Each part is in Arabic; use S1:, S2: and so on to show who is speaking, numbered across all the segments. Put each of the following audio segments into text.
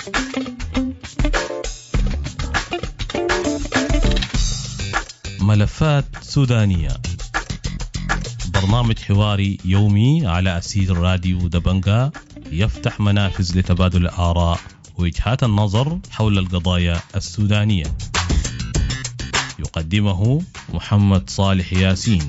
S1: ملفات سودانية، برنامج حواري يومي على أسير راديو دبنجا يفتح منافذ لتبادل الآراء ووجهات النظر حول القضايا السودانية. يقدمه محمد صالح ياسين.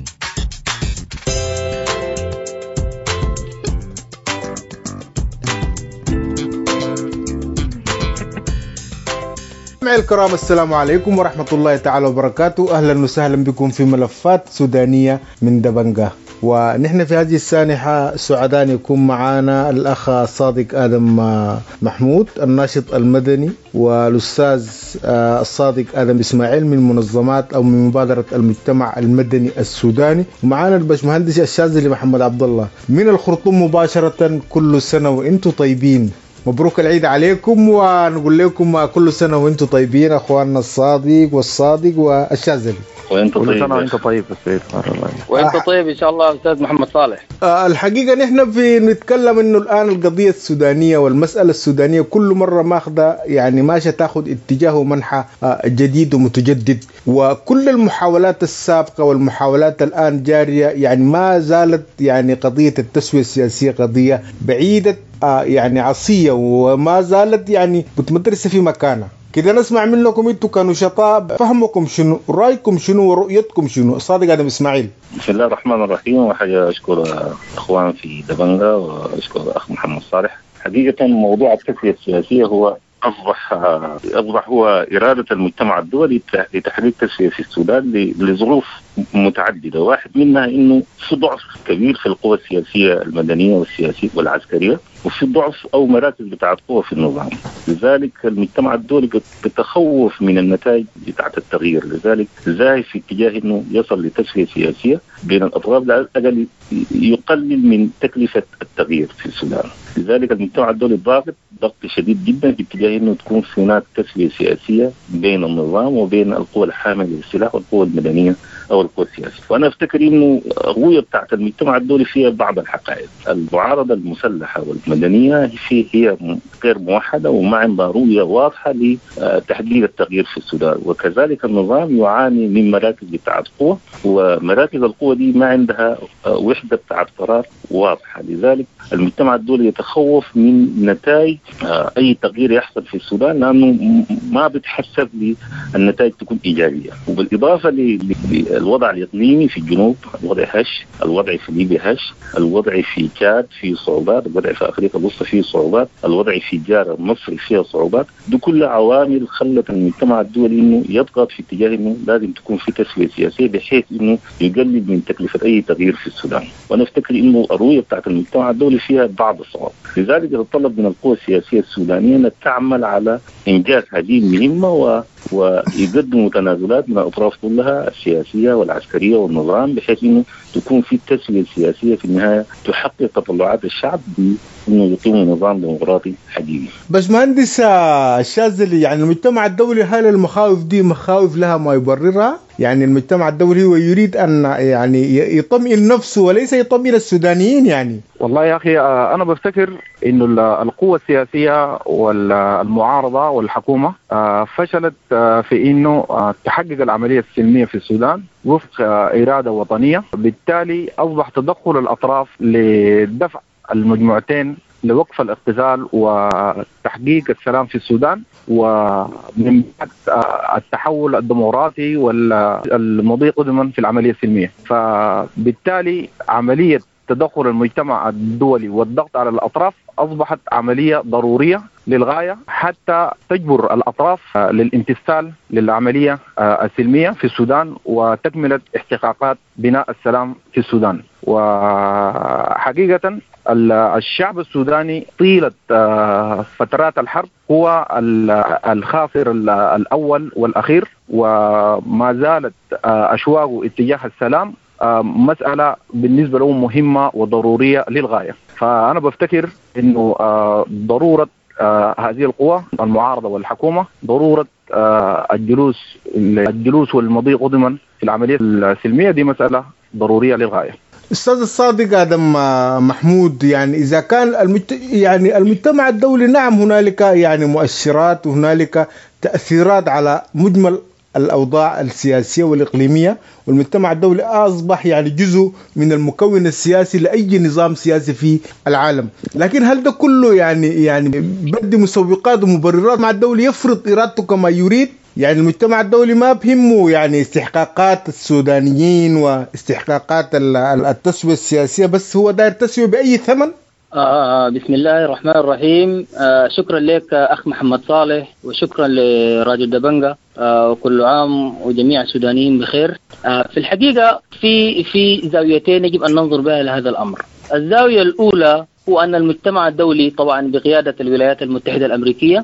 S2: مع الكرام، السلام عليكم ورحمة الله تعالى وبركاته. أهلا وسهلا بكم في ملفات سودانية من دبنجا. ونحن في هذه السانحة سعداء يكون معنا الأخ صادق آدم محمود الناشط المدني، والأستاذ الصادق آدم إسماعيل من منظمات أو من مبادرة المجتمع المدني السوداني، ومعنا الباشمهندس الشاذلي محمد عبد الله من الخرطوم مباشرة. كل سنة وإنتم طيبين، مبروك العيد عليكم، ونقول لكم كل سنة وانتم طيبين اخواننا الصادق والصادق والشاذلي.
S3: وانت طيب.
S4: كل سنة وانت طيب
S3: وانت طيب ان شاء الله استاذ محمد صالح.
S2: الحقيقة نحن في نتكلم انه الان القضية السودانية والمسألة السودانية كل مرة ماخذة يعني ماشية تاخذ اتجاه ومنحى جديد ومتجدد، وكل المحاولات السابقة والمحاولات الان جارية يعني ما زالت يعني قضية التسوية السياسية قضية بعيدة يعني عصية، وما زالت يعني متمدرسة في مكانها. كده نسمع منكم انتم كنشطاء، فهمكم شنو، رايكم شنو، ورؤيتكم شنو. صادق آدم اسماعيل.
S3: بسم الله الرحمن الرحيم. وحاجة اشكر اخوان في دبنجا واشكر اخ محمد صالح. حقيقة موضوع التسوية السياسية هو أصبح هو إرادة المجتمع الدولي لتحقيق تسوية في السودان لظروف متعددة. واحد منها إنه في ضعف كبير في القوى السياسية المدنية والسياسية والعسكرية، وفي ضعف أو مراكز بتاعت قوة في النظام. لذلك المجتمع الدولي بتخوف من النتائج بتاعت التغيير، لذلك زاهي في اتجاه إنه يصل لتسوية سياسية بين الأطراف لأجل يقلل من تكلفة التغيير في السودان. لذلك المجتمع الدولي ضاغط ضغط شديد جدا في اتجاه انه تكون هناك تسوية سياسية بين النظام وبين القوى الحاملة للسلاح والقوى المدنية او القوى السياسية. وانا افتكر انه الرؤية بتاعت المجتمع الدولي فيها بعض الحقائق. المعارضة المسلحة والمدنية هي غير موحدة وما عندها رؤية واضحة لتحقيق التغيير في السودان، وكذلك النظام يعاني من مراكز بتاعت قوة، ومراكز القوة دي ما عندها وحدة بتاعت قرار واضحة. لذلك المجتمع الدولي يتخوف من نتائج أي تغيير يحصل في السودان، لأنه ما بتحسب للنتائج تكون إيجابية. وبالإضافة للوضع الإقليمي في الجنوب، الوضع هش، الوضع في ليبيا هش، الوضع في تشاد فيه صعوبات، الوضع في أفريقيا الوسطى فيه صعوبات، الوضع في جار مصر فيها صعوبات. دي كلها عوامل خلت المجتمع الدولي إنه يضغط في اتجاه إنه لازم تكون في تسوية سياسية بحيث إنه يقلل من تكلفة أي تغيير في السودان. وأنا أفتكر إنه الرؤية بتاعت المجتمع الدولي فيها بعض الصعوبات. لذلك يتطلب من القوى السياسية السودانية أن تعمل على إنجاز هذه المهمة ويقدموا تنازلات من الأطراف كلها السياسية والعسكرية والنظام، بحيث أنه تكون في التسوية السياسية في النهاية تحقق تطلعات الشعب بأنه يقيم نظام ديمقراطي حقيقي.
S2: باشمهندس الشاذلي، يعني المجتمع الدولي هل المخاوف دي مخاوف لها ما يبررها؟ يعني المجتمع الدولي هو يريد أن يعني يطمئن نفسه وليس يطمئن السودانيين. يعني
S4: والله يا أخي أنا بفتكر إنه القوة السياسية والمعارضة والحكومة فشلت في إنه تحقق العملية السلمية في السودان وفق إرادة وطنية. بالتالي أصبح تدخل الأطراف لدفع المجموعتين لوقف الاقتتال وتحقيق السلام في السودان، ومن بعد التحول الديمقراطي والمضي قدما في العملية السلمية. فبالتالي عملية تدخل المجتمع الدولي والضغط على الأطراف أصبحت عملية ضرورية للغاية حتى تجبر الأطراف للامتثال للعملية السلمية في السودان وتكملة استحقاقات بناء السلام في السودان. وحقيقة الشعب السوداني طيلة فترات الحرب هو الخاسر الأول والأخير، وما زالت أشواقه اتجاه السلام مسألة بالنسبة له مهمة وضرورية للغاية. فأنا بفتكر إنه ضرورة هذه القوى المعارضة والحكومة، ضرورة الجلوس والمضي قدما في العملية السلمية، دي مسألة ضرورية للغاية.
S2: أستاذ الصادق آدم محمود، يعني إذا كان يعني المجتمع الدولي، نعم هنالك يعني مؤشرات وهنالك تأثيرات على مجمل الأوضاع السياسية والإقليمية، والمجتمع الدولي أصبح يعني جزء من المكون السياسي لأي نظام سياسي في العالم. لكن هل ده كله يعني بدي مسوقات ومبررات مع الدولي يفرض إرادته كما يريد؟ يعني المجتمع الدولي ما بهمه يعني استحقاقات السودانيين واستحقاقات التسوية السياسية، بس هو داير تسوية بأي ثمن؟
S5: بسم الله الرحمن الرحيم. شكرا لك أخ محمد صالح، وشكرا لراديو دبنجة، وكل عام وجميع السودانيين بخير. في الحقيقة في زاويتين يجب أن ننظر بها لهذا الأمر. الزاوية الأولى هو أن المجتمع الدولي طبعا بقيادة الولايات المتحدة الأمريكية،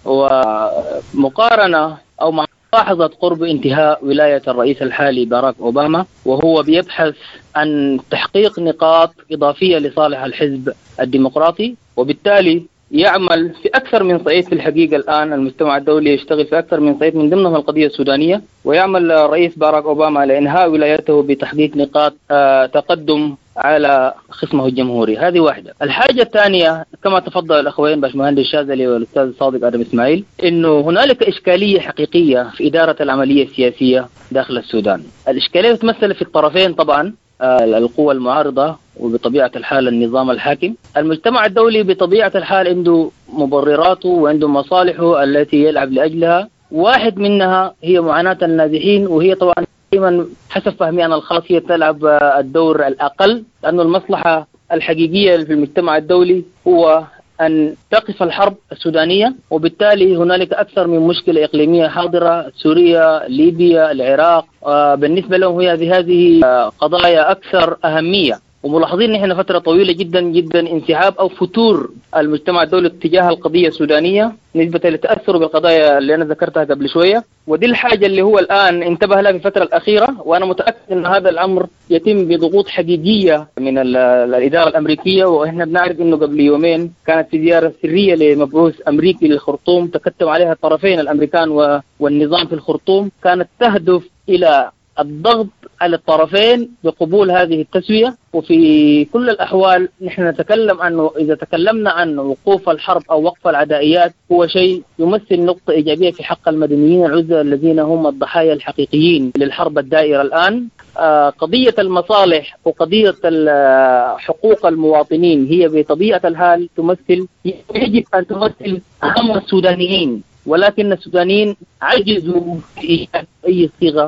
S5: ومقارنة أو مع ملاحظة قرب انتهاء ولاية الرئيس الحالي باراك أوباما، وهو بيبحث عن تحقيق نقاط إضافية لصالح الحزب الديمقراطي، وبالتالي يعمل في أكثر من صعيد. في الحقيقة الآن المجتمع الدولي يشتغل في أكثر من صعيد، من ضمنها القضية السودانية، ويعمل الرئيس باراك أوباما لإنهاء ولايته بتحقيق نقاط تقدم على خصمه الجمهوري. هذه واحدة. الحاجة الثانية كما تفضل الأخوين باشمهندس الشاذلي والأستاذ صادق آدم إسماعيل، إنه هنالك إشكالية حقيقية في إدارة العملية السياسية داخل السودان. الإشكالية تتمثل في الطرفين طبعا، القوى المعارضة وبطبيعة الحال النظام الحاكم. المجتمع الدولي بطبيعة الحال عنده مبرراته وعنده مصالحه التي يلعب لأجلها، واحد منها هي معاناة النازحين، وهي طبعا دائما حسب فهمي أنا الخاص هي تلعب الدور الأقل، لأنه المصلحة الحقيقية في المجتمع الدولي هو أن تقف الحرب السودانية، وبالتالي هنالك أكثر من مشكلة إقليمية حاضرة، سوريا، ليبيا، العراق، بالنسبة لهم هذه قضايا أكثر أهمية. وملاحظين نحن فترة طويلة جدا جدا انسحاب أو فتور المجتمع الدولي تجاه القضية السودانية نسبة لتأثره بالقضايا اللي أنا ذكرتها قبل شوية، ودي الحاجة اللي هو الآن انتبه لها في الفترة الأخيرة. وأنا متأكد أن هذا الأمر يتم بضغوط حقيقية من الإدارة الأمريكية. وإحنا بنعرف أنه قبل يومين كانت في زيارة سرية لمبعوث أمريكي للخرطوم تكتم عليها الطرفين الأمريكان والنظام في الخرطوم، كانت تهدف إلى الضغط على الطرفين بقبول هذه التسوية. وفي كل الأحوال نحن نتكلم أنه إذا تكلمنا عن وقوف الحرب أو وقف العدائيات هو شيء يمثل نقطة إيجابية في حق المدنيين العزل الذين هم الضحايا الحقيقيين للحرب الدائرة الآن. قضية المصالح وقضية حقوق المواطنين هي بطبيعة الحال يجب أن تمثل أهم السودانيين، ولكن السودانيين عجزوا في إيجاد أي صيغة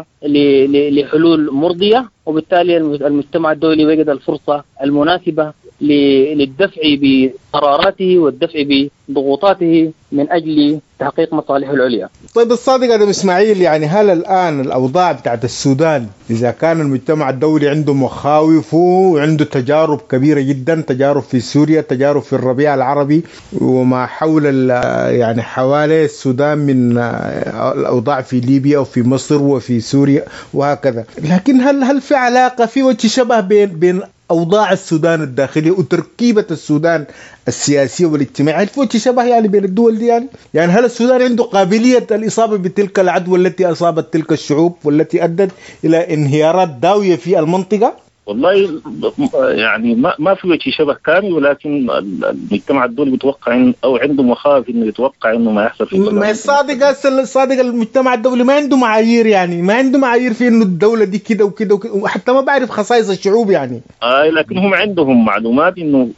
S5: لحلول مرضية، وبالتالي المجتمع الدولي وجد الفرصة المناسبة للدفع بقراراته والدفع بضغوطاته من أجل تحقيق مصالحه العليا.
S2: طيب الصادق آدم إسماعيل، يعني هل الآن الأوضاع بتاعت السودان إذا كان المجتمع الدولي عنده مخاوفه وعنده تجارب كبيرة جدا، تجارب في سوريا، تجارب في الربيع العربي وما حول يعني حوالي السودان من الأوضاع في ليبيا وفي مصر وفي سوريا وهكذا، لكن هل في علاقة في وجه شبه بين أوضاع السودان الداخلية وتركيبة السودان السياسية والاجتماعية؟ هل في وجه شبه يعني بين الدول دي؟ يعني هل السودان عنده قابلية الإصابة بتلك العدوى التي أصابت تلك الشعوب والتي أدت إلى انهيارات داوية في المنطقة؟
S3: والله يعني ما في وجه شبه كامل، ولكن المجتمع الدولي بيتوقع او عنده مخاوف انه يتوقع انه ما يحصل في
S2: ما الصادق المجتمع الدولي ما عنده معايير، يعني ما عنده معايير في انه الدولة دي كده وكده وحتى ما بعرف خصائص الشعوب يعني.
S3: لكن هم عندهم معلومات انه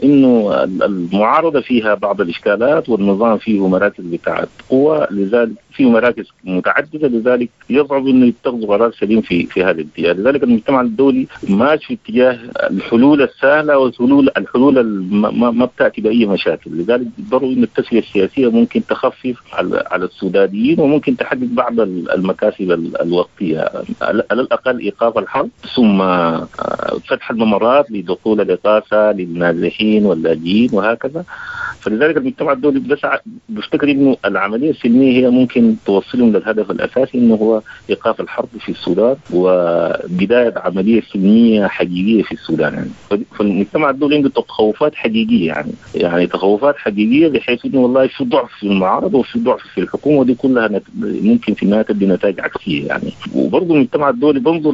S3: المعارضة فيها بعض الاشكالات والنظام فيه مراكز بتاعت قوة، لذلك فيه مراكز متعددة، لذلك يصعب انه يتخذ قرار سليم في هذا الاتجاه. لذلك المجتمع الدولي ماشي في اتجاه الحلول السهلة والحلول ما بتأتي بأي مشاكل. لذلك يضطروا ان التسوية السياسية ممكن تخفف على السودانيين وممكن تحقق بعض المكاسب الوقتية، على الأقل إيقاف الحرب، ثم فتح الممرات لدخول الإغاثة للنازحين واللاجئين وهكذا. فلذلك المجتمع الدولي بيفتكر انه العملية السلمية هي ممكن توصلهم للهدف الأساسي، انه هو إيقاف الحرب في السودان وبداية عملية سلمية سلمية حقيقية في السودان يعني. فالمجتمع الدولي عنده تخوفات حقيقية يعني تخوفات حقيقية بحيث إنه والله في ضعف في المعارضة وفي ضعف في الحكومة، ودي كلها ممكن في النهاية تدي نتائج عكسية يعني. وبرضه المجتمع الدولي بنظر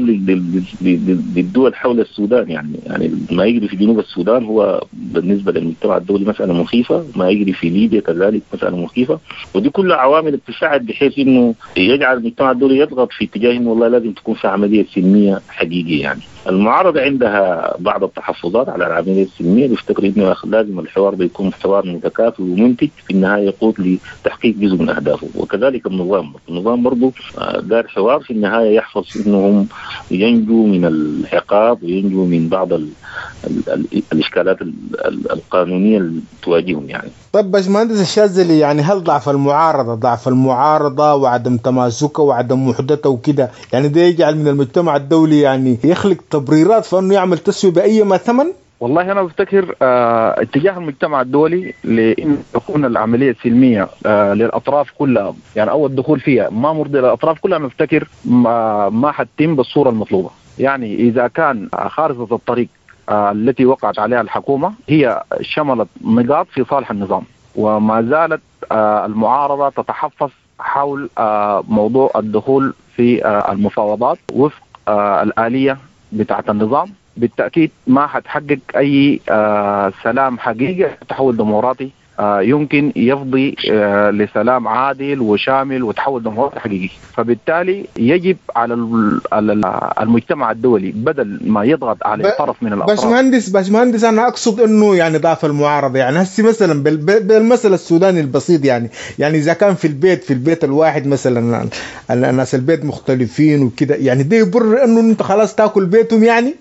S3: للدول حول السودان يعني ما يجري في جنوب السودان هو بالنسبة للمجتمع الدولي مسألة مخيفة، ما يجري في ليبيا كذلك مسألة مخيفة، ودي كلها عوامل تساعد بحيث إنه يجعل المجتمع الدولي يضغط في اتجاه إنه والله لازم تكون في عملية سلمية حقيقية يعني. المعارضة عندها بعض التحفظات على العملية السلمية، بيفتكر إنه لازم الحوار ده يكون حوار متكافئ ومنتج في النهاية يقود لتحقيق جزء من أهدافه. وكذلك النظام برضو دار حوار في النهاية يحفظ إنهم ينجوا من العقاب وينجوا من بعض الإشكالات القانونية اللي تواجههم يعني.
S2: طيب باشمهندس الشاذلي، يعني هل ضعف المعارضة وعدم تماسكها وعدم وحدتها وكده يعني ده يجعل من المجتمع الدولي يعني يخلق تبريرات فإنه يعمل تسوية بأي ما ثمن؟
S4: والله أنا بفتكر اتجاه المجتمع الدولي لأن تكون العملية السلمية للأطراف كلها يعني أو الدخول فيها ما مرضي للأطراف كلها، أنا بفتكر ما حتتم بالصورة المطلوبة. يعني إذا كان خارطة الطريق التي وقعت عليها الحكومة هي شملت نقاط في صالح النظام، وما زالت المعارضة تتحفظ حول موضوع الدخول في المفاوضات وفق الآلية بتاعة النظام، بالتأكيد ما حتحقق أي سلام حقيقي تحول ديمقراطي يمكن يفضي لسلام عادل وشامل وتحول ديمقراطي حقيقي. فبالتالي يجب على المجتمع الدولي بدل ما يضغط على طرف من الأطراف.
S2: باشمهندس أنا أقصد إنه يعني ضعف المعارضة يعني هسي مثلا بالمثل السوداني البسيط يعني إذا كان في البيت الواحد مثلا الناس البيت مختلفين وكده يعني ده يبرر إنه أنت خلاص تأكل بيتهم يعني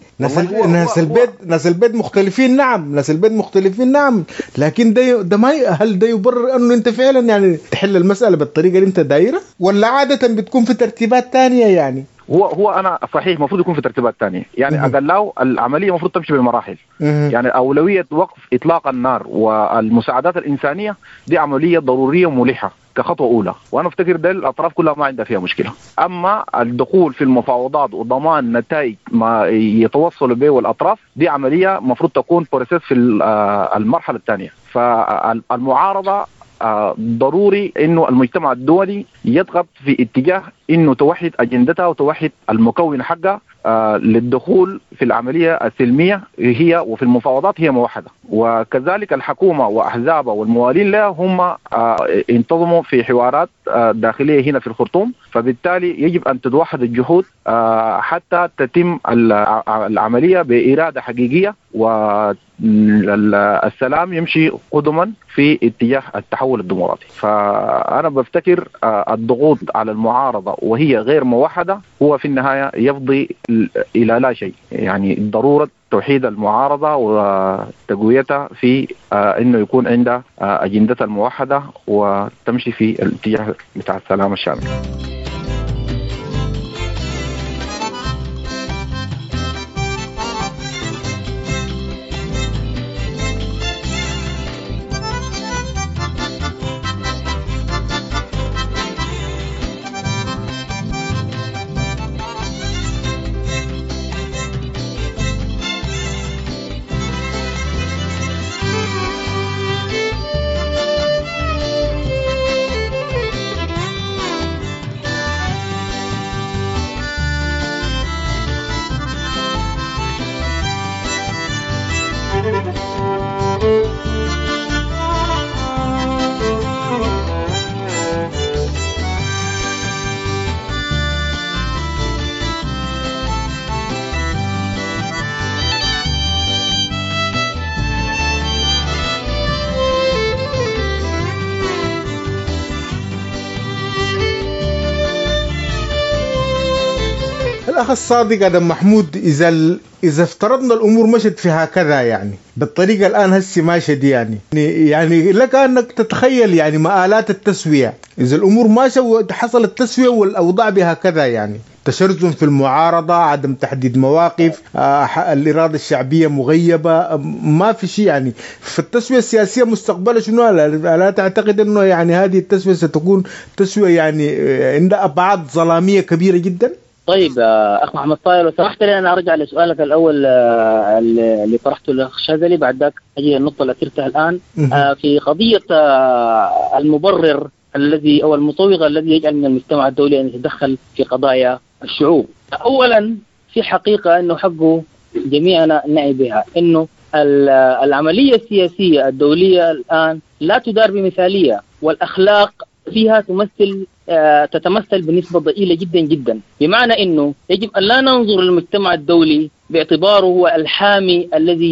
S2: ناس البيت مختلفين نعم لكن ده ما هل ده يبرر انه انت فعلا يعني تحل المسألة بالطريقة اللي انت دايرة ولا عادة بتكون في ترتيبات تانية يعني؟
S4: هو انا صحيح المفروض يكون في ترتيبات تانية يعني اقل العملية المفروض تمشي بمراحل يعني أولوية وقف إطلاق النار والمساعدات الإنسانية دي عملية ضرورية وملحة كخطوة أولى، وأنا أفتكر ده الأطراف كلها ما عندها فيها مشكلة. أما الدخول في المفاوضات وضمان نتائج ما يتوصلوا به الأطراف دي عملية مفروض تكون بروسيس في المرحلة الثانية. فالمعارضة ضروري إنه المجتمع الدولي يضغط في اتجاه إنه توحد أجندتها وتوحد المكون حقها للدخول في العملية السلمية هي وفي المفاوضات هي موحدة، وكذلك الحكومة وأحزابها والموالين لها هم انتظموا في حوارات داخلية هنا في الخرطوم. فبالتالي يجب أن تتوحد الجهود حتى تتم العملية بإرادة حقيقية والسلام يمشي قدما في اتجاه التحول الديمقراطي. فأنا بفتكر الضغوط على المعارضة وهي غير موحدة هو في النهاية يفضي إلى لا شيء، يعني ضرورة توحيد المعارضة وتقويتها في إنه يكون عندها أجندتها الموحدة وتمشي في الاتجاه بتاع السلام الشامل.
S2: الأخ الصادق آدم محمود، إذا افترضنا الأمور مشت في هكذا يعني بالطريقة الآن هسي ماشية دي يعني لك أنك تتخيل يعني مآلات التسوية إذا الأمور ماشية وحصل التسوية والأوضاع بهكذا يعني تشرذم في المعارضة، عدم تحديد مواقف، الإرادة الشعبية مغيبة، ما في شيء يعني في التسوية السياسية مستقبلا شنو؟ لا تعتقد أنه يعني هذه التسوية ستكون تسوية يعني عندها أبعاد ظلامية كبيرة جدا؟
S5: طيب أخ محمد طاهر، لو سمحت لي أنا أرجع لسؤالك الأول اللي طرحته للأخ شاذلي، بعد ذاك أجي النقطة اللي أثرتها الآن في قضية المبرر الذي أو المصوغ الذي يجعل من المجتمع الدولي أن يتدخل في قضايا الشعوب. أولا في حقيقة أنه حقه جميعنا نعي بها أنه العملية السياسية الدولية الآن لا تدار بمثالية، والأخلاق فيها تتمثل بنسبة ضئيلة جدا جدا، بمعنى أنه يجب أن لا ننظر للمجتمع الدولي باعتباره هو الحامي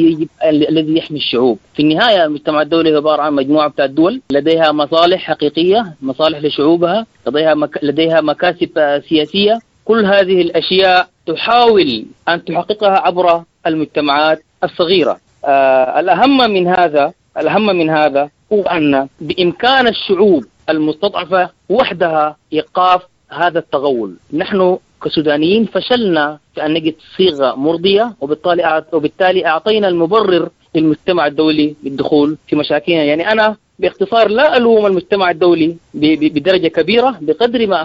S5: الذي يحمي الشعوب. في النهاية المجتمع الدولي عبارة عن مجموعة بتاع الدول لديها مصالح حقيقية، مصالح لشعوبها، لديها مكاسب سياسية. كل هذه الأشياء تحاول أن تحققها عبر المجتمعات الصغيرة. الأهم من هذا هو أن بإمكان الشعوب المستضعفة وحدها إيقاف هذا التغول. نحن كسودانيين فشلنا في أن نجد صيغة مرضية، وبالتالي أعطينا المبرر للمجتمع الدولي بالدخول في مشاكلنا. يعني أنا باختصار لا ألوم المجتمع الدولي بدرجة كبيرة بقدر ما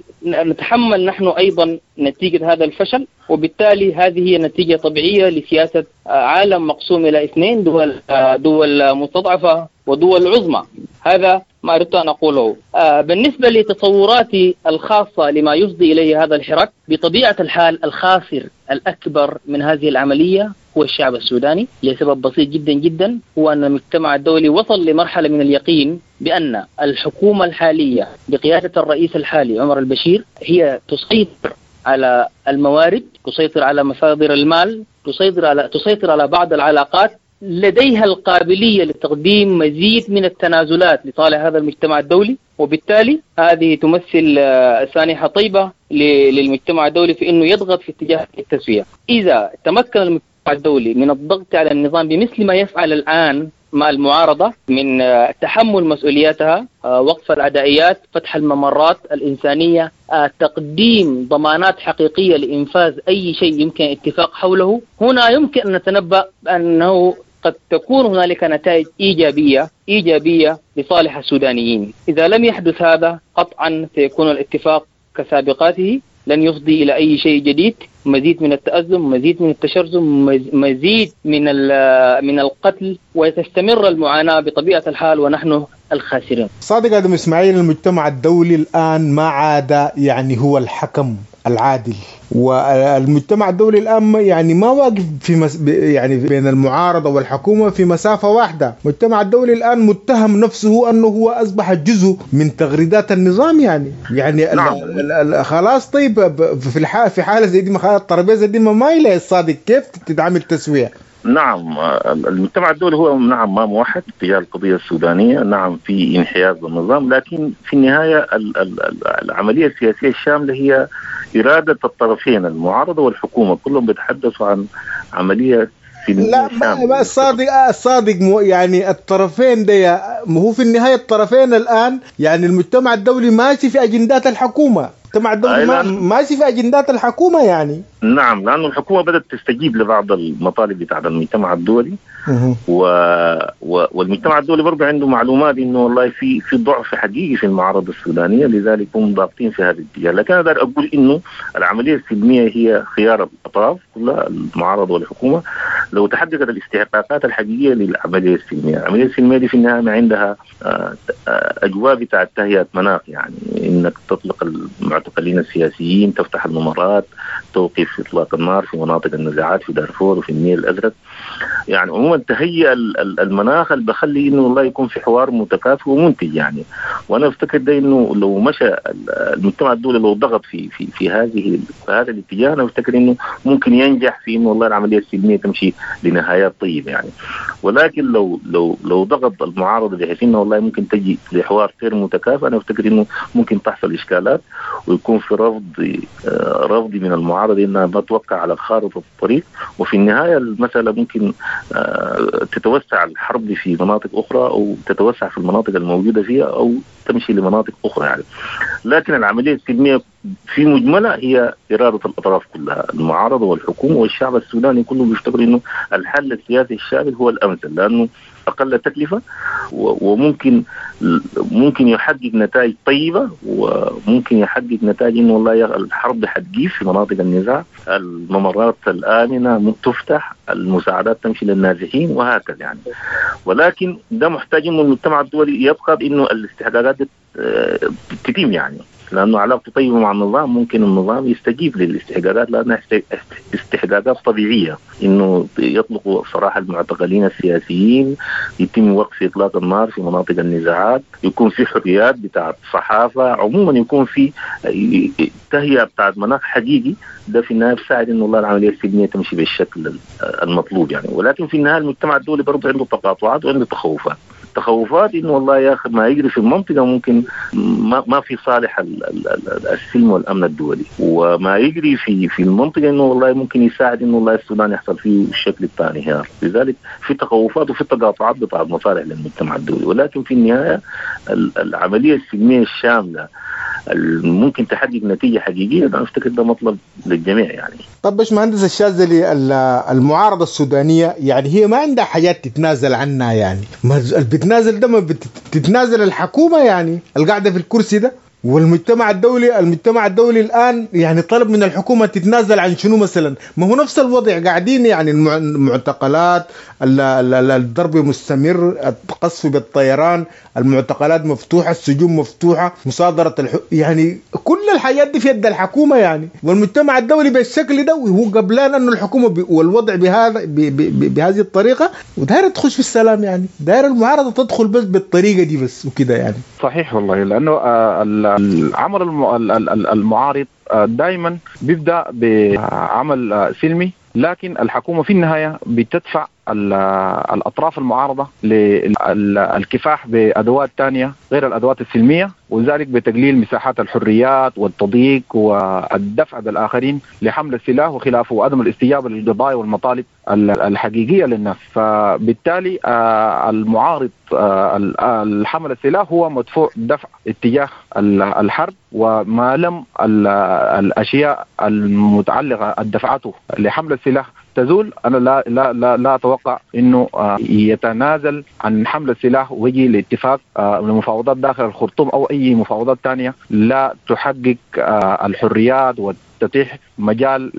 S5: نتحمل نحن أيضا نتيجة هذا الفشل، وبالتالي هذه هي نتيجة طبيعية لسياسة عالم مقسوم إلى اثنين، دول مستضعفة ودول عظمى. هذا ما أردت أن أقوله. بالنسبة لتصوراتي الخاصة لما يفضي إليه هذا الحراك، بطبيعة الحال الخاسر الأكبر من هذه العملية هو الشعب السوداني، لسبب بسيط جدا جدا، هو أن المجتمع الدولي وصل لمرحلة من اليقين بأن الحكومة الحالية بقيادة الرئيس الحالي عمر البشير هي تسيطر على الموارد، تسيطر على مصادر المال، تسيطر على بعض العلاقات، لديها القابلية لتقديم مزيد من التنازلات لصالح هذا المجتمع الدولي، وبالتالي هذه تمثل سانحة طيبة للمجتمع الدولي في أنه يضغط في اتجاه التسوية. إذا تمكن المجتمع الدولي من الضغط على النظام بمثل ما يفعل الآن مع المعارضة من تحمل مسؤولياتها، وقف العدائيات، فتح الممرات الإنسانية، تقديم ضمانات حقيقية لإنفاذ أي شيء يمكن اتفاق حوله، هنا يمكن أن نتنبأ أنه قد تكون هنالك نتائج إيجابية لصالح السودانيين. إذا لم يحدث هذا قطعا سيكون الاتفاق كسابقاته، لن يفضي إلى أي شيء جديد، مزيد من التأزم، مزيد من التشرذم، مزيد من القتل، وتستمر المعاناة بطبيعة الحال ونحن الخاسرين.
S2: صادق آدم إسماعيل، المجتمع الدولي الآن ما عاد يعني هو الحكم العادل، والمجتمع الدولي الآن يعني ما واقف يعني بين المعارضة والحكومة في مسافة واحدة. المجتمع الدولي الآن متهم نفسه أنه هو أصبح جزء من تغريدات النظام. يعني نعم. خلاص. طيب في حالة زي دي الطرابيزة دي ما إلى الصادق كيف تدعم التسوية؟
S3: نعم، المجتمع الدولي هو نعم ما موحد تجاه القضية السودانية، نعم في انحياز بالنظام، لكن في النهاية العملية السياسية الشاملة هي إرادة الطرفين، المعارضة والحكومة، كلهم بيتحدثوا عن عملية
S2: لا الصادق يعني الطرفين ده هو في النهاية الطرفين الآن يعني المجتمع الدولي ماشي في أجندات الحكومة، المجتمع الدولي ماشي في أجندات الحكومة يعني.
S3: نعم، لأنه الحكومة بدأت تستجيب لبعض المطالب بتاعت المجتمع الدولي، والمجتمع الدولي برضه عنده معلومات إنه والله في ضعف حقيقي في المعارضة السودانية، لذلك هم ضاغطين في هذا الاتجاه. لكن أنا أقدر أقول إنه العملية السلمية هي خيار الأطراف كلها، المعارضة والحكومة، لو تحققت الاستحقاقات الحقيقية للعملية السلمية. العملية السلمية دي في النهاية ما عندها أجواء بتاعت تهيئة مناخ، يعني إنك تطلق المعتقلين السياسيين، تفتح الممرات، توقف إطلاق النار في مناطق النزاعات في دارفور وفي النيل الأزرق. يعني عموما تهيئ المناخ اللي بخلي إنه والله يكون في حوار متكافئ ومنتج يعني. وأنا أفتكر ده إنه لو مشى المجتمع الدولي لو ضغط في هذا الاتجاه، أنا أفتكر إنه ممكن ينجح في إنه والله العملية السلمية تمشي لنهايات طيبة يعني. ولكن لو ضغط المعارضة بحيث إنه والله ممكن تجي لحوار غير متكافئ، أنا أفتكر إنه ممكن تحصل إشكالات ويكون في رفض من المعارضة إنها ما توقع على خارطة الطريق، وفي النهاية المسألة ممكن تتوسع الحرب في مناطق أخرى أو تتوسع في المناطق الموجودة فيها أو تمشي لمناطق أخرى يعني. لكن العملية السلمية في مجملها هي إرادة الأطراف كلها، المعارضة والحكومة والشعب السوداني كله بيعتبر إنه الحل السياسي الشامل هو الأمثل، لأنه أقل تكلفة وممكن يحقق نتائج طيبة، وممكن يحقق نتائج إنه والله الحرب حتجيب في مناطق النزاع، الممرات الآمنة تفتح، المساعدات تمشي للنازحين وهكذا يعني. ولكن ده محتاج إنه المجتمع الدولي يبقى بإنه الاستحقاقات تتم يعني، لأنه علاقته طيبة مع النظام، ممكن النظام يستجيب للاستحقاقات لأنها استحقاقات طبيعية، إنه يطلقوا صراحة المعتقلين السياسيين، يتم وقف إطلاق النار في مناطق النزاعات، يكون في حريات بتاعت صحافة، عموما يكون في تهيئة بتاعت مناخ حقيقي. ده في النهاية بيساعد إنه الله العملية السجنية تمشي بالشكل المطلوب يعني. ولكن في النهاية المجتمع الدولي برضه عنده تقاطعات وعنده تخوفات إنه والله يا أخي ما يجري في المنطقة ممكن ما في صالح السلم والأمن الدولي، وما يجري في المنطقة إنه والله ممكن يساعد إنه والله السودان يحصل فيه الشكل الثاني هنا. لذلك في تخوفات وفي تقاطعات بتاع مصالح للمجتمع الدولي. ولكن في النهاية العملية السلمية الشاملة ممكن تحقق نتيجة حقيقية، أنا أفتكر ده مطلب للجميع يعني.
S2: طب باشمهندس الشاذلي، المعارضة السودانية يعني هي ما عندها حاجات تتنازل عنها يعني، ما بتتنازل ده، ما بتتنازل الحكومة يعني القاعدة في الكرسي ده، والمجتمع الدولي الآن يعني طلب من الحكومة تتنازل عن شنو مثلا؟ ما هو نفس الوضع قاعدين يعني، المعتقلات، الضرب مستمر، القصف بالطيران، المعتقلات مفتوحة، السجون مفتوحة، مصادرة يعني كل الحاجات دي في يد الحكومة يعني، والمجتمع الدولي بالشكل ده وهو قبلان أنه الحكومة والوضع بهذه الطريقة، وداير تخش في السلام يعني، داير المعارضة تدخل بس بالطريقة دي بس وكده يعني.
S4: صحيح والله، لأنه العمل المعارض دائما بيبدأ بعمل سلمي، لكن الحكومة في النهاية بتدفع الأطراف المعارضة للكفاح بأدوات تانية غير الأدوات السلمية، وذلك بتقليل مساحات الحريات والتضييق والدفع بالآخرين لحمل السلاح وخلافه، وعدم الاستجابة للقضايا والمطالب الحقيقية للناس. فبالتالي المعارض الحمل السلاح هو مدفوع دفع اتجاه الحرب، وما لم الأشياء المتعلقة الدفعته لحمل السلاح تزول، أنا لا أتوقع إنه يتنازل عن حمل السلاح ويجي لاتفاق لمفاوضات داخل الخرطوم أو أي مفاوضات تانية لا تحقق الحريات وتتيح مجال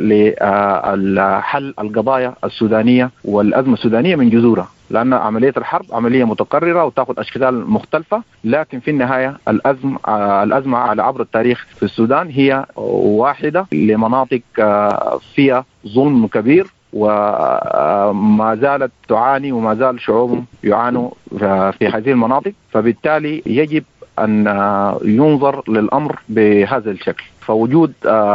S4: لحل القضايا السودانية والأزمة السودانية من جذورها، لأن عملية الحرب عملية متكررة وتأخذ أشكال مختلفة، لكن في النهاية الأزمة على عبر التاريخ في السودان هي واحدة لمناطق فيها ظلم كبير، وما زالت تعاني وما زال شعوب يعانوا في هذه المناطق. فبالتالي يجب أن ينظر للأمر بهذا الشكل. فوجود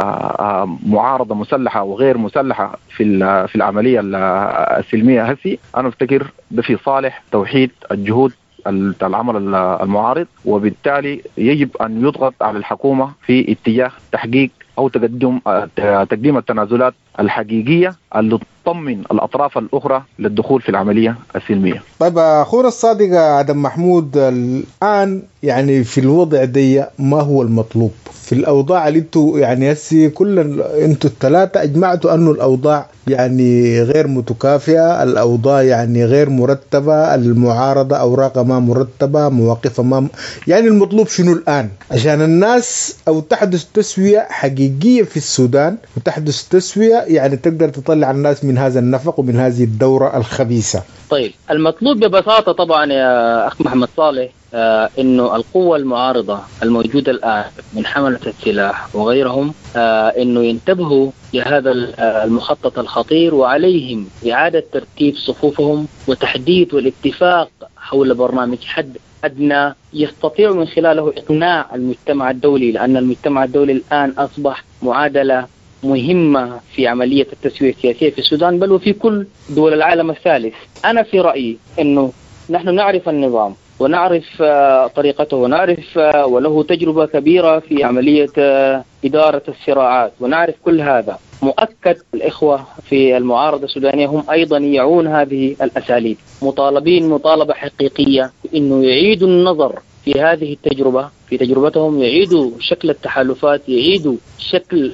S4: معارضة مسلحة وغير مسلحة في العملية السلمية هسي، أنا أفتكر ده في صالح توحيد الجهود العمل المعارض، وبالتالي يجب أن يضغط على الحكومة في اتجاه تحقيق أو تقديم التنازلات الحقيقية اللي تطمن الأطراف الأخرى للدخول في العملية السلمية.
S2: طيب أخونا الصادق آدم محمود، الآن يعني في الوضع دي ما هو المطلوب في الأوضاع اللي انتوا يعني هسي انتوا الثلاثة اجمعتوا أنه الأوضاع يعني غير متكافئة، الأوضاع يعني غير مرتبة، المعارضة أوراقها ما مرتبة، مواقفها ما يعني المطلوب شنو الآن عشان الناس أو تحدث تسوية حقيقية في السودان، وتحدث تسوية يعني تقدر تطلع الناس من هذا النفق ومن هذه الدورة الخبيثة؟
S5: طيب المطلوب ببساطة طبعا يا أخ محمد صالح إنه القوة المعارضة الموجودة الآن من حملة السلاح وغيرهم إنه ينتبهوا لهذا المخطط الخطير، وعليهم إعادة ترتيب صفوفهم وتحديد والاتفاق حول برنامج حد أدنى يستطيع من خلاله إقناع المجتمع الدولي، لأن المجتمع الدولي الآن أصبح معادلة مهمة في عملية التسوية السياسية في السودان، بل وفي كل دول العالم الثالث. أنا في رأيي أنه نحن نعرف النظام ونعرف طريقته ونعرف وله تجربة كبيرة في عملية إدارة الصراعات، ونعرف كل هذا. مؤكد الإخوة في المعارضة السودانية هم أيضا يعون هذه الأساليب، مطالبين مطالبة حقيقية إنه يعيدوا النظر في هذه التجربة، في تجربتهم يعيدوا شكل التحالفات، يعيدوا شكل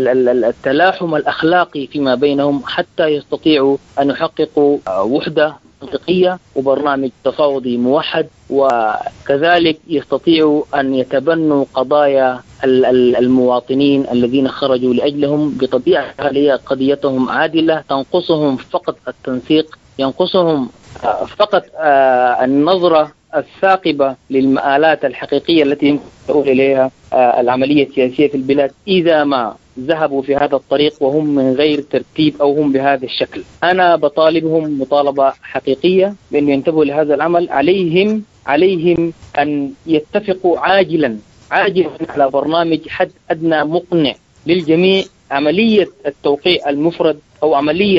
S5: التلاحم الأخلاقي فيما بينهم، حتى يستطيعوا أن يحققوا وحدة منطقية وبرنامج تفاوضي موحد، وكذلك يستطيعوا أن يتبنوا قضايا المواطنين الذين خرجوا لأجلهم بطبيعة هي قضيتهم عادلة، تنقصهم فقط التنسيق، ينقصهم فقط النظرة الثاقبة للمآلات الحقيقية التي يمكن تؤول إليها العملية السياسية في البلاد إذا ما ذهبوا في هذا الطريق وهم من غير ترتيب أو هم بهذا الشكل. أنا بطالبهم مطالبة حقيقية بأن ينتبهوا لهذا العمل. عليهم أن يتفقوا عاجلا على برنامج حد أدنى مقنع للجميع. عملية التوقيع المفرد أو عملية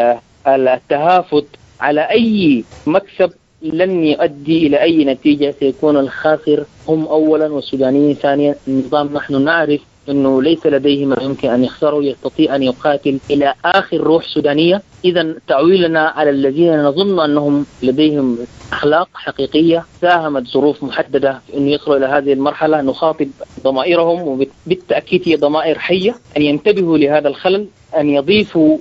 S5: التهافت على أي مكسب لن يؤدي إلى أي نتيجة، سيكون الخاسر هم أولا والسودانيين ثانيا. النظام نحن نعرف أنه ليس لديه ما يمكن أن يخسره، يستطيع أن يقاتل إلى آخر روح سودانية. إذا تعويلنا على الذين نظن أنهم لديهم أخلاق حقيقية ساهمت ظروف محددة في أن يصلوا إلى هذه المرحلة، نخاطب ضمائرهم وبالتأكيد هي ضمائر حية، أن ينتبهوا لهذا الخلل، أن يضيفوا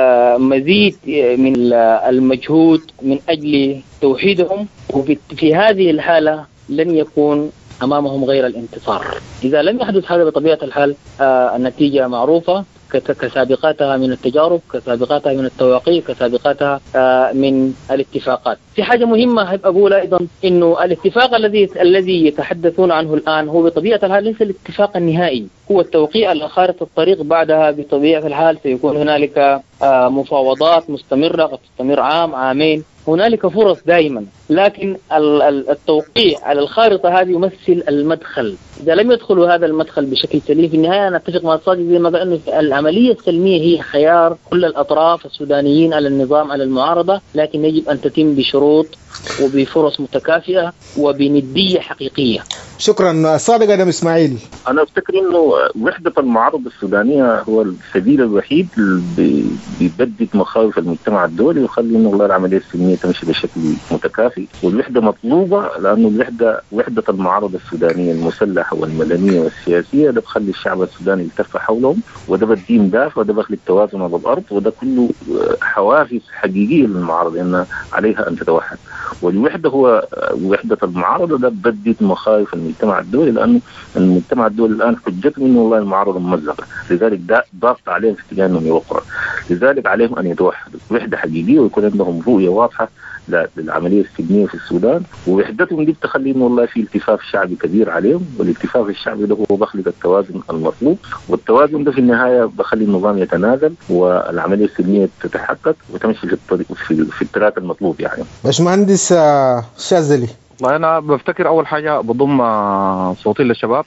S5: مزيد من المجهود من أجل توحيدهم، وفي هذه الحالة لن يكون أمامهم غير الانتصار. إذا لم يحدث هذا بطبيعة الحال النتيجة معروفة كسابقاتها من التجارب، كسابقاتها من التواقيع، كسابقاتها من الاتفاقات. في حاجة مهمة أحب أقول أيضا إنه الاتفاق الذي يتحدثون عنه الآن هو بطبيعة الحال ليس الاتفاق النهائي، هو التوقيع على خارطة الطريق. بعدها بطبيعة الحال سيكون هنالك مفاوضات مستمرة قد تستمر عام عامين، هنالك فرص دائما، لكن التوقيع على الخارطة هذه يمثل المدخل. إذا لم يدخلوا هذا المدخل بشكل سليم في النهاية نتفق مع الصادق زي ما قال أنه العملية السلمية هي خيار كل الأطراف السودانيين على النظام على المعارضة، لكن يجب أن تتم بشروط وبفرص متكافئة وبندية حقيقية.
S2: شكرا. صادق آدم إسماعيل.
S3: أنا أفتكر إنه وحدة المعارضة السودانية هو السبيل الوحيد اللي بيبدد مخاوف المجتمع الدولي ويخلي إنه والله العملية السلمية تمشي بشكل متكافئ، والوحدة مطلوبة لأنه وحدة المعارضة السودانية المسلحة والمدنية والسياسية ده بخلي الشعب السوداني يلتف حولهم، وده بديم دافع، وده بخلي التوازن على الأرض، وده كله حوافز حقيقية للمعارضة إنها عليها أن تتوحد. والوحدة هو وحدة المعارضة ده بدد مخاوف المجتمع الدولي، لأنه المجتمع الدولي الآن حجته إنه والله المعارضة ممزقة، لذلك ده ضغط عليهم في اتجاه إنهم يوقعوا. لذلك عليهم أن يتوحدوا وحدة حقيقية ويكون عندهم رؤية واضحة للعملية السلمية في السودان، ووحدتهم دي بتخلي إنه والله في التفاف شعبي كبير عليهم، والالتفاف الشعبي ده هو بخلق التوازن المطلوب، والتوازن ده في النهاية بخلي النظام يتنازل والعملية السلمية تتحقق وتمشي في التراك المطلوب. يعني
S2: باشمهندس شاذلي.
S4: والله أنا بفتكر أول حاجة بضم صوتي للشباب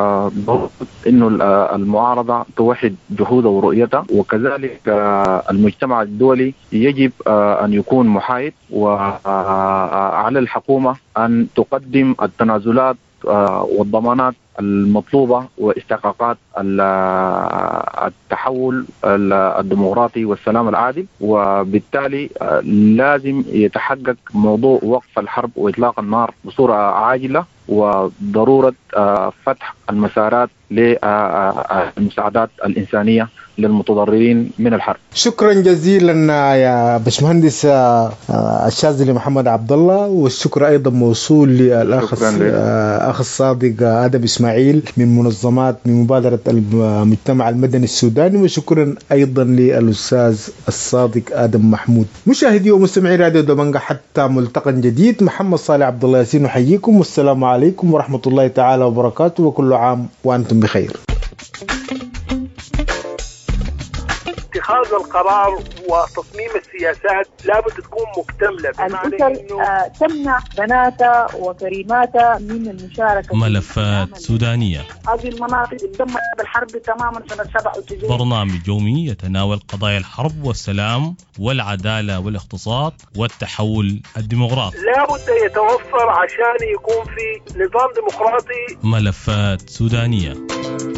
S4: إنه المعارضة توحد جهودها ورؤيتها، وكذلك المجتمع الدولي يجب أن يكون محايد، وعلى الحكومة أن تقدم التنازلات والضمانات المطلوبة واستحقاقات التحول الديمقراطي والسلام العادل. وبالتالي لازم يتحقق موضوع وقف الحرب وإطلاق النار بصورة عاجلة، وضرورة فتح المسارات للمساعدات الإنسانية للمتضررين من الحرب.
S2: شكرا جزيلا يا باشمهندس الشاذلي محمد عبد الله، والشكر ايضا موصول للاخ الصادق آدم إسماعيل من منظمات من مبادرة المجتمع المدني السوداني، وشكرا ايضا للاستاذ الصادق آدم محمود. مشاهدي ومستمعي راديو دبنجة حتى ملتقى جديد، محمد صالح عبد الله ياسين نحييكم، والسلام عليكم ورحمة الله تعالى وبركاته، وكل عام وانتم بخير.
S6: اتخاذ القرار وتصميم السياسات لابد تكون مكتملة،
S7: الأسر تمنع بناتها وكريماتها من المشاركة.
S1: ملفات سودانية.
S7: هذه المناطق تم بالحرب تماما سنة 97.
S1: برنامج يومي يتناول قضايا الحرب والسلام والعدالة والاقتصاد والتحول الديمقراطي.
S6: لابد يتوفر عشان يكون في نظام ديمقراطي.
S1: ملفات سودانية.